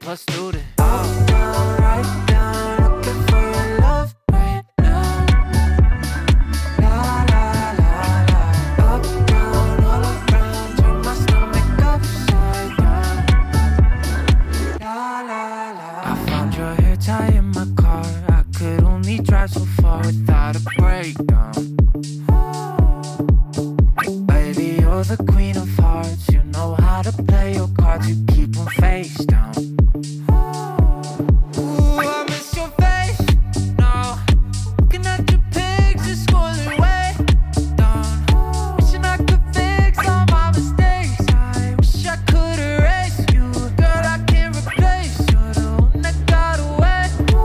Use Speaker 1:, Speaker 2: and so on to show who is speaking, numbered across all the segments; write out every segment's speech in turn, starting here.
Speaker 1: plus student.
Speaker 2: Up, down, right down, looking for your love right now. La la la la. Up, down, all around, turn my stomach upside down. La la la. I found your hair tie in my car. I could only drive so far without a breakdown. Baby, you're the queen of hearts. You know how to play your cards. You keep them face down. Ooh, I miss your face. No, looking at your pics, just scrolling way down. Wishing I could fix all my mistakes. I wish I could erase you. Girl, I can't replace. You're the one that got away.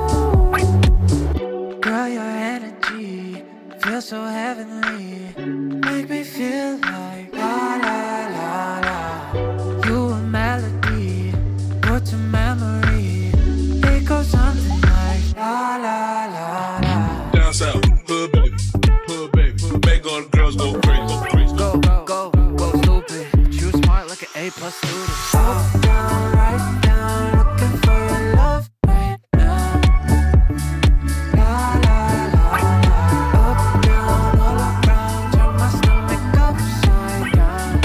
Speaker 2: Girl, your energy feels so heavenly. Make me feel like la la la la. You a melody, put to memory. It goes something like la la la la.
Speaker 3: Down south, hood baby, make all the girls go crazy.
Speaker 1: Go stupid. But you smart like an A plus student.
Speaker 2: Up, down, right down, looking for your love right now. La la la la. Up, down, all around, turn my stomach upside down.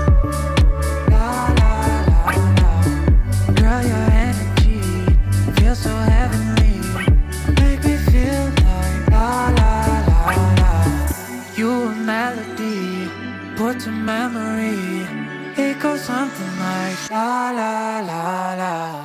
Speaker 2: La la la la. Girl, your energy feels so heavenly. Make me feel like la la la la. You a melody, put to memory. It goes something like la la la la.